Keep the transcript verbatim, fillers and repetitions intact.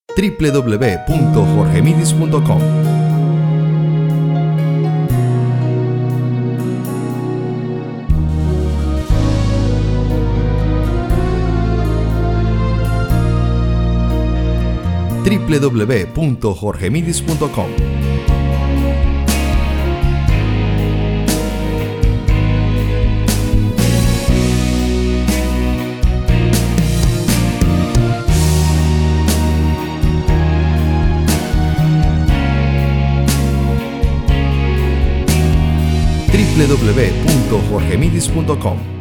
w w w punto jorge midis punto com. w w w punto jorge midis punto com. w w w punto jorge midis punto com.